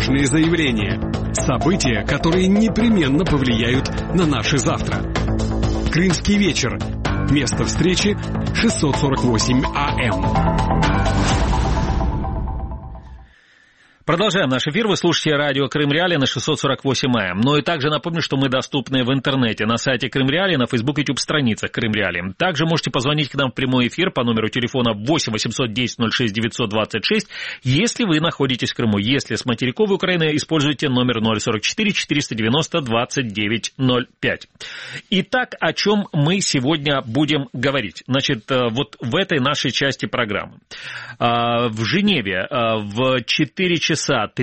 важные заявления, события, которые непременно повлияют на наше завтра. Крымский вечер. Место встречи 648 АМ. Продолжаем наш эфир. Вы слушаете радио Крым Реалии на 648 АМ. Но и также напомню, что мы доступны в интернете на сайте Крым Реалии, на Facebook и YouTube страницах Крым Реалии. Также можете позвонить к нам в прямой эфир по номеру телефона 8 810 06 926, если вы находитесь в Крыму. Если с материковой Украины, используйте номер 044 490 2905. Итак, о чем мы сегодня будем говорить? Значит, вот в этой нашей части программы. В Женеве в 4 часа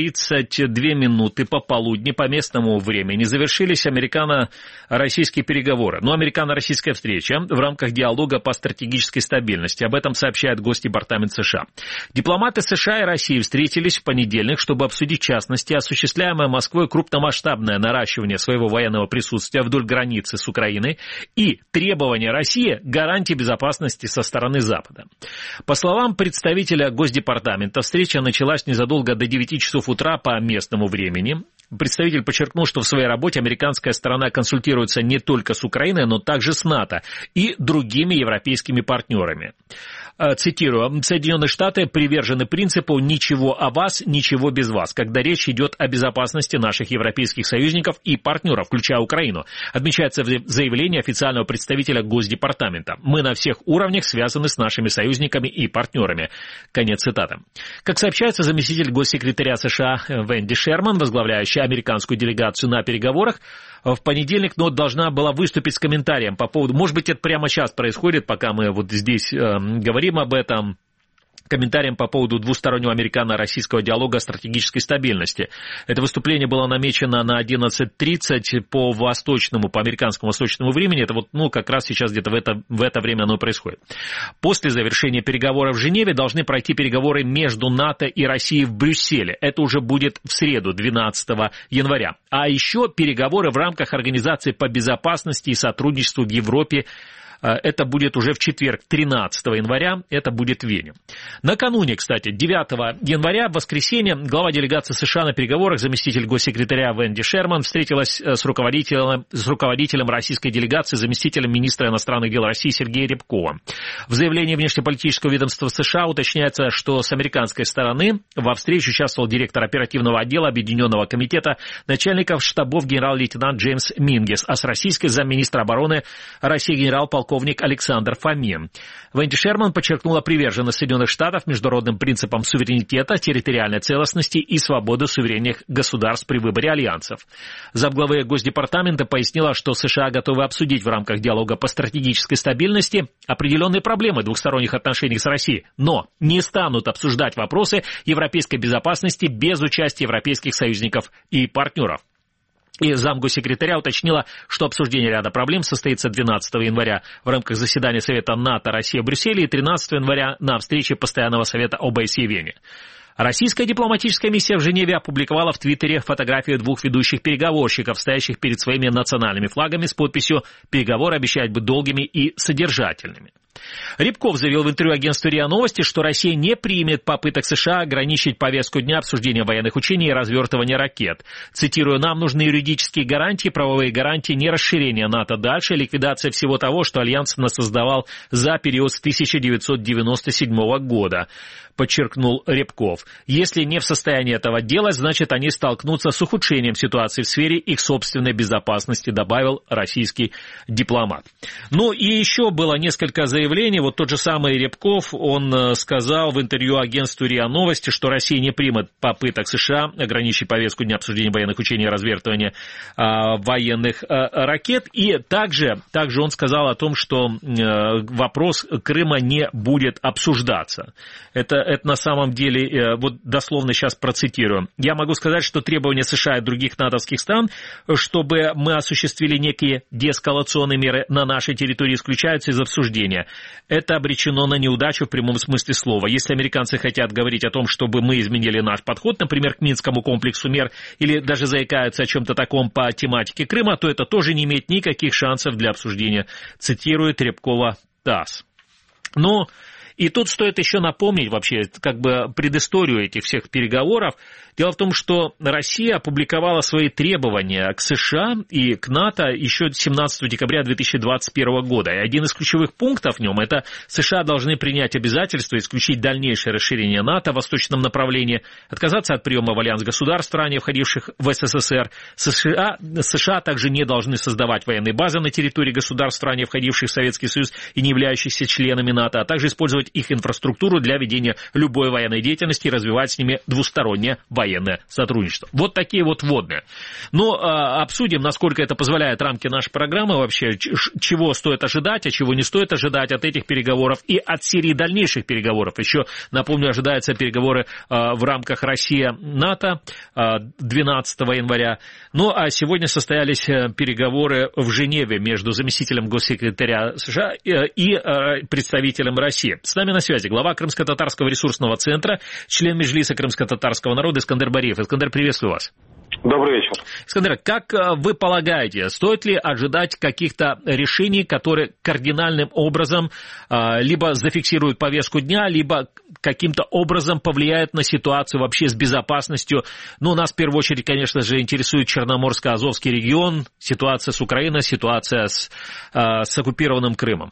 32 минуты пополудни по местному времени завершились американо-российские переговоры. Американо-российская встреча в рамках диалога по стратегической стабильности. Об этом сообщает Госдепартамент США. Дипломаты США и России встретились в понедельник, чтобы обсудить в частности осуществляемое Москвой крупномасштабное наращивание своего военного присутствия вдоль границы с Украиной и требования России гарантии безопасности со стороны Запада. По словам представителя Госдепартамента, встреча началась незадолго до 9 часов утра по местному времени. Представитель подчеркнул, что в своей работе американская сторона консультируется не только с Украиной, но также с НАТО и другими европейскими партнерами. Цитирую, «Соединенные Штаты привержены принципу «ничего о вас, ничего без вас», когда речь идет о безопасности наших европейских союзников и партнеров, включая Украину», отмечается в заявлении официального представителя Госдепартамента. «Мы на всех уровнях связаны с нашими союзниками и партнерами». Конец цитаты. Как сообщается, заместитель госсекретаря США Венди Шерман, возглавляющая американскую делегацию на переговорах, в понедельник должна была выступить с комментарием по поводу, может быть, это прямо сейчас происходит, пока мы вот здесь говорим об этом, комментарием по поводу двустороннего американо-российского диалога о стратегической стабильности. Это выступление было намечено на 11:30 по американскому восточному времени. Это как раз сейчас где-то в это время оно происходит. После завершения переговоров в Женеве должны пройти переговоры между НАТО и Россией в Брюсселе. Это уже будет в среду, 12 января. А еще переговоры в рамках Организации по безопасности и сотрудничеству в Европе. Это будет уже в четверг, 13 января, это будет в Вене. Накануне, кстати, 9 января, в воскресенье, глава делегации США на переговорах, заместитель госсекретаря Венди Шерман, встретилась с руководителем российской делегации, заместителем министра иностранных дел России Сергея Рябкова. В заявлении внешнеполитического ведомства США уточняется, что с американской стороны во встрече участвовал директор оперативного отдела Объединенного комитета начальников штабов генерал-лейтенант Джеймс Мингес, а с российской замминистра обороны России генерал-полковник Александр Фомин. Венди Шерман подчеркнула приверженность Соединенных Штатов международным принципам суверенитета, территориальной целостности и свободы суверенных государств при выборе альянсов. Замглавы Госдепартамента пояснила, что США готовы обсудить в рамках диалога по стратегической стабильности определенные проблемы двухсторонних отношений с Россией, но не станут обсуждать вопросы европейской безопасности без участия европейских союзников и партнеров. И замгоссекретаря уточнила, что обсуждение ряда проблем состоится 12 января в рамках заседания Совета НАТО Россия в Брюсселе и 13 января на встрече Постоянного совета ОБСЕ в Вене. Российская дипломатическая миссия в Женеве опубликовала в Твиттере фотографию двух ведущих переговорщиков, стоящих перед своими национальными флагами с подписью «Переговоры обещают быть долгими и содержательными». Рябков заявил в интервью агентству РИА Новости, что Россия не примет попыток США ограничить повестку дня обсуждения военных учений и развертывания ракет. Цитирую, «Нам нужны юридические гарантии, правовые гарантии не расширения НАТО дальше, ликвидация всего того, что Альянс создавал за период с 1997 года», подчеркнул Рябков. «Если не в состоянии этого делать, значит, они столкнутся с ухудшением ситуации в сфере их собственной безопасности», добавил российский дипломат. И еще было несколько заявлений. Вот тот же самый Рябков, он сказал в интервью агентству РИА Новости, что Россия не примет попыток США ограничить повестку дня обсуждения военных учений и развертывания военных ракет. И также он сказал о том, что вопрос Крыма не будет обсуждаться. Это на самом деле, вот дословно сейчас процитирую. «Я могу сказать, что требования США и других натовских стран, чтобы мы осуществили некие деэскалационные меры на нашей территории, исключаются из обсуждения. Это обречено на неудачу в прямом смысле слова. Если американцы хотят говорить о том, чтобы мы изменили наш подход, например, к Минскому комплексу мер, или даже заикаются о чем-то таком по тематике Крыма, то это тоже не имеет никаких шансов для обсуждения», цитирует Рябкова ТАСС. И тут стоит еще напомнить вообще как бы предысторию этих всех переговоров. Дело в том, что Россия опубликовала свои требования к США и к НАТО еще 17 декабря 2021 года. И один из ключевых пунктов в нем – это США должны принять обязательство исключить дальнейшее расширение НАТО в восточном направлении, отказаться от приема в альянс государств, ранее входивших в СССР. США также не должны создавать военные базы на территории государств, ранее входивших в Советский Союз и не являющихся членами НАТО, а также использовать их инфраструктуру для ведения любой военной деятельности и развивать с ними двустороннее военное сотрудничество. Вот такие вот вводные. Но обсудим, насколько это позволяет рамки нашей программы вообще, чего стоит ожидать, а чего не стоит ожидать от этих переговоров и от серии дальнейших переговоров. Еще, напомню, ожидаются переговоры в рамках Россия-НАТО 12 января. Ну, а сегодня состоялись переговоры в Женеве между заместителем госсекретаря США и представителем России. С нами на связи глава Крымско-Татарского ресурсного центра, член Меджлиса крымско-татарского народа Искандер Бариев. Искандер, приветствую вас. Добрый вечер. Искандер, как вы полагаете, стоит ли ожидать каких-то решений, которые кардинальным образом либо зафиксируют повестку дня, либо каким-то образом повлияют на ситуацию вообще с безопасностью? Ну, нас в первую очередь, конечно же, интересует Черноморско-Азовский регион, ситуация с Украиной, ситуация с оккупированным Крымом.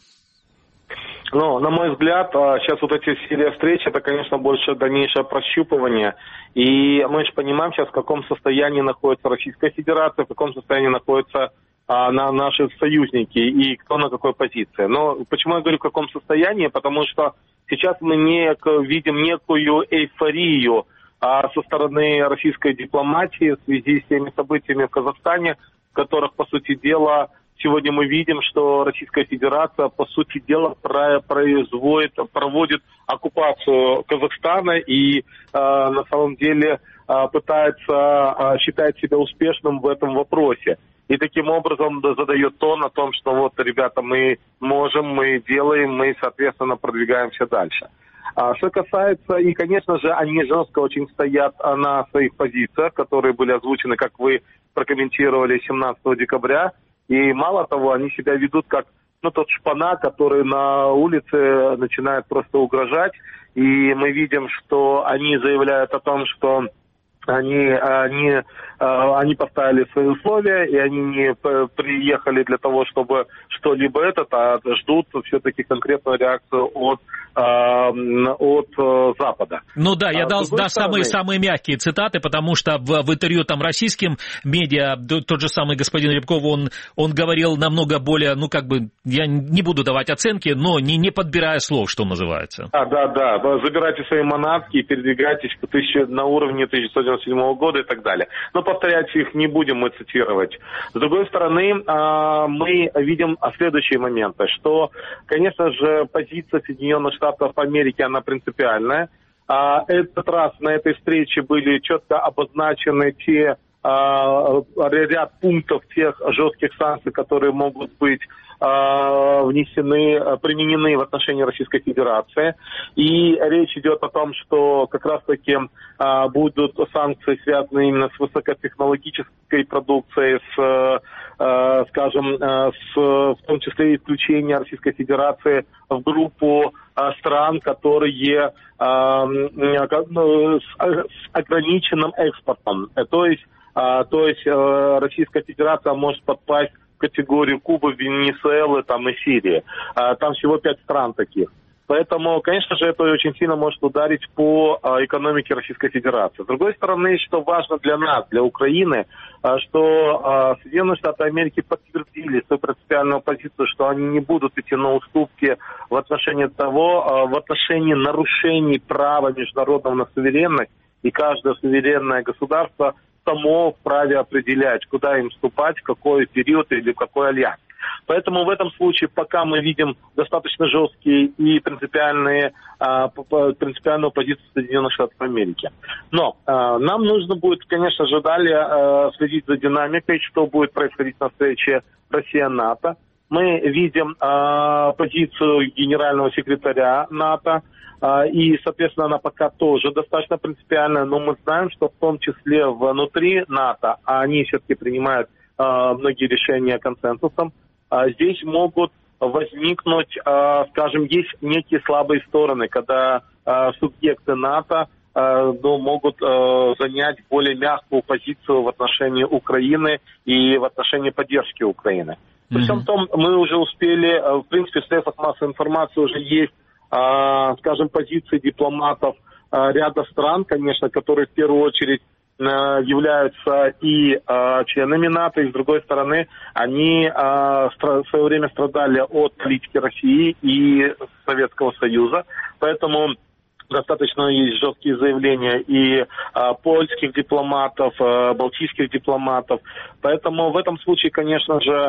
Ну, на мой взгляд, сейчас вот эти серия встреч, это, конечно, больше дальнейшее прощупывание. И мы же понимаем сейчас, в каком состоянии находится Российская Федерация, в каком состоянии находятся наши союзники и кто на какой позиции. Но почему я говорю в каком состоянии? Потому что сейчас мы видим некую эйфорию со стороны российской дипломатии в связи с теми событиями в Казахстане, в которых, по сути дела, сегодня мы видим, что Российская Федерация, по сути дела, проводит оккупацию Казахстана и на самом деле пытается считать себя успешным в этом вопросе. И таким образом задает тон о том, что вот, ребята, мы можем, мы делаем, мы, соответственно, продвигаемся дальше. Что касается, и, конечно же, они жестко очень стоят на своих позициях, которые были озвучены, как вы прокомментировали, 17 декабря. И мало того, они себя ведут как тот шпана, который на улице начинает просто угрожать. И мы видим, что они заявляют о том, что они поставили свои условия, и они не приехали для того, чтобы что-либо а ждут все-таки конкретную реакцию от Запада. Ну да, я дал самые мягкие цитаты, потому что в интервью там российским медиа тот же самый господин Рябков, он говорил намного более, я не буду давать оценки, но не подбирая слов, что называется. Да, забирайте свои манатки и передвигайтесь на уровне 1997 года и так далее. Но повторять их не будем мы цитировать. С другой стороны, мы видим следующие моменты, что, конечно же, позиция Соединенных Штатов Америки, она принципиальная. Этот раз на этой встрече были четко обозначены ряд пунктов тех жестких санкций, которые могут быть применены в отношении Российской Федерации. И речь идет о том, что как раз-таки будут санкции, связанные именно с высокотехнологической продукцией, в том числе и исключение Российской Федерации в группу стран, которые с ограниченным экспортом. То есть Российская Федерация может подпасть в категорию Кубы, Венесуэлы и Сирии. Там всего 5 стран таких. Поэтому, конечно же, это очень сильно может ударить по экономике Российской Федерации. С другой стороны, что важно для нас, для Украины, что Соединенные Штаты Америки подтвердили свою принципиальную позицию, что они не будут идти на уступки в отношении нарушений права международного на суверенность, и каждое суверенное государство само вправе определять, куда им вступать, в какой период или в какой альянс. Поэтому в этом случае пока мы видим достаточно жесткие и принципиальную позицию Соединенных Штатов Америки. Но нам нужно будет, конечно же, далее следить за динамикой, что будет происходить на встрече Россия-НАТО. Мы видим позицию генерального секретаря НАТО, и, соответственно, она пока тоже достаточно принципиальная, но мы знаем, что в том числе внутри НАТО, а они все-таки принимают многие решения консенсусом, здесь могут возникнуть, скажем, есть некие слабые стороны, когда субъекты НАТО могут занять более мягкую позицию в отношении Украины и в отношении поддержки Украины. При всем том, мы уже успели, в принципе, в средствах массовой информации уже есть, скажем, позиции дипломатов ряда стран, конечно, которые в первую очередь являются и членами НАТО, и с другой стороны, они в свое время страдали от политики России и Советского Союза, поэтому достаточно есть жесткие заявления и польских дипломатов, балтийских дипломатов, поэтому в этом случае, конечно же,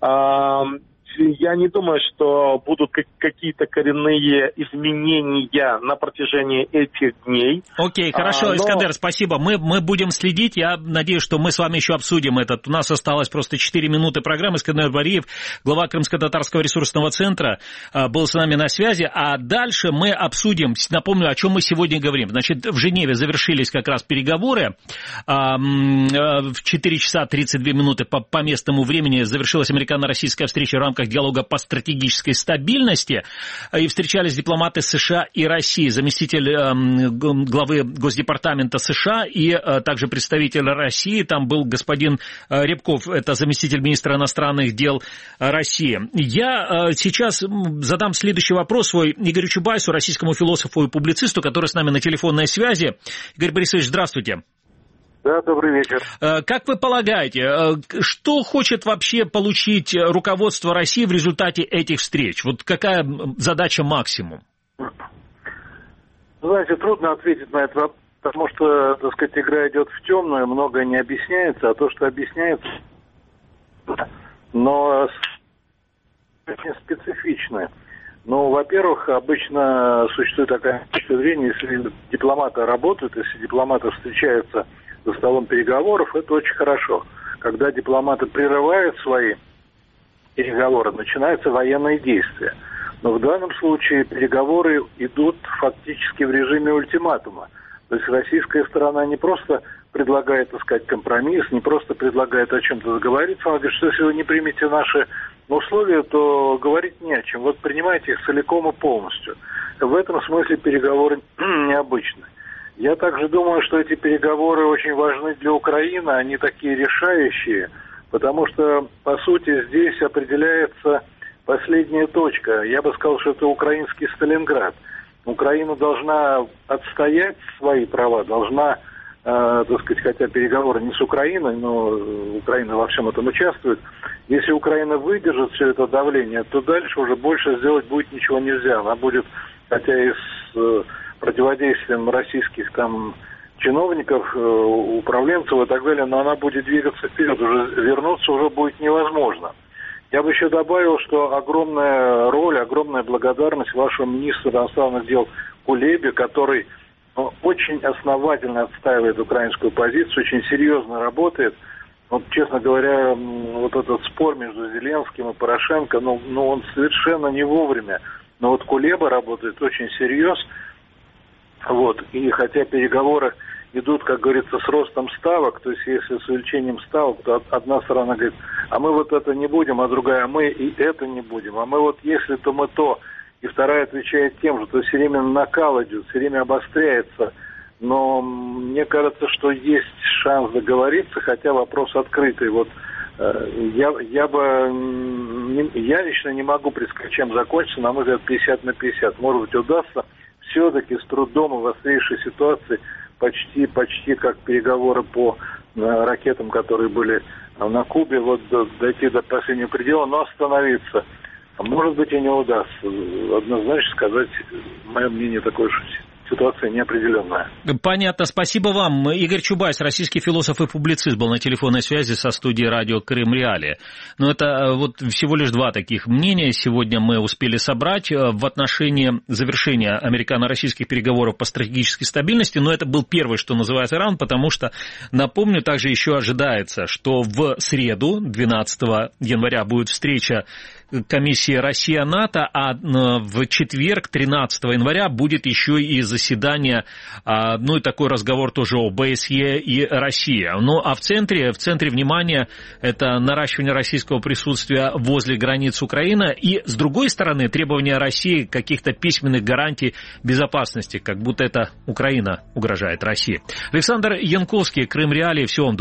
я не думаю, что будут какие-то коренные изменения на протяжении этих дней. Окей, хорошо, Искандер, спасибо. Мы будем следить. Я надеюсь, что мы с вами еще обсудим этот. У нас осталось просто 4 минуты программы. Искандер Бариев, глава Крымско-Татарского ресурсного центра, был с нами на связи. А дальше мы обсудим, напомню, о чем мы сегодня говорим. Значит, в Женеве завершились как раз переговоры. В 4 часа 32 минуты по местному времени завершилась американо-российская встреча в рамках диалога по стратегической стабильности, и встречались дипломаты США и России, заместитель главы Госдепартамента США и также представитель России, там был господин Рябков, это заместитель министра иностранных дел России. Я сейчас задам следующий вопрос свой Игорю Чубайсу, российскому философу и публицисту, который с нами на телефонной связи. Игорь Борисович, здравствуйте. Да, добрый вечер. Как вы полагаете, что хочет вообще получить руководство России в результате этих встреч? Вот какая задача максимум? Знаете, трудно ответить на этот вопрос, потому что, так сказать, игра идет в темную, многое не объясняется, а то, что объясняется, но очень специфичное. Ну, во-первых, обычно существует такая точка зрения, если дипломаты работают, если дипломаты встречаются за столом переговоров, это очень хорошо. Когда дипломаты прерывают свои переговоры, начинаются военные действия. Но в данном случае переговоры идут фактически в режиме ультиматума. То есть российская сторона не просто предлагает, так сказать, компромисс, не просто предлагает о чем-то договориться, она говорит, что если вы не примете наши условия, то говорить не о чем. Вот принимайте их целиком и полностью. В этом смысле переговоры необычны. Я также думаю, что эти переговоры очень важны для Украины, они такие решающие, потому что, по сути, здесь определяется последняя точка. Я бы сказал, что это украинский Сталинград. Украина должна отстоять свои права, должна, так сказать, хотя переговоры не с Украиной, но Украина во всем этом участвует. Если Украина выдержит все это давление, то дальше уже больше сделать будет ничего нельзя. Она будет, хотя и с противодействием российских там чиновников, управленцев и так далее, но она будет двигаться вперед, уже вернуться уже будет невозможно. Я бы еще добавил, что огромная роль, огромная благодарность вашему министру иностранных дел Кулебе, который очень основательно отстаивает украинскую позицию, очень серьезно работает. Вот, честно говоря, вот этот спор между Зеленским и Порошенко, он совершенно не вовремя. Но вот Кулеба работает очень серьезно. Вот. И хотя переговоры идут, как говорится, с ростом ставок, то есть если с увеличением ставок, то одна сторона говорит, а мы вот это не будем, а другая, а мы и это не будем, а мы вот если, то мы то. И вторая отвечает тем же, то есть все время накал идет, все время обостряется. Но мне кажется, что есть шанс договориться, хотя вопрос открытый. Вот я лично не могу предсказать, чем закончится, на мой взгляд, 50/50. Может быть, удастся все-таки с трудом и в острейшей ситуации почти как переговоры по ракетам, которые были на Кубе, вот дойти до последнего предела, но остановиться. Может быть, и не удастся. Однозначно сказать, мое мнение такое, что ситуация неопределенная. Понятно, спасибо вам. Игорь Чубайс, российский философ и публицист, был на телефонной связи со студией радио Крым Реалии. Но это вот всего лишь два таких мнения сегодня мы успели собрать в отношении завершения американо-российских переговоров по стратегической стабильности, но это был первый, что называется, раунд, потому что, напомню, также еще ожидается, что в среду, 12 января, будет встреча комиссии Россия-НАТО, а в четверг, 13 января, будет еще и заседание, ну и такой разговор тоже об ОБСЕ и России. Ну а в центре внимания это наращивание российского присутствия возле границ Украины и, с другой стороны, требования России каких-то письменных гарантий безопасности, как будто это Украина угрожает России. Александр Янковский, Крым Реалии, всего вам доброго.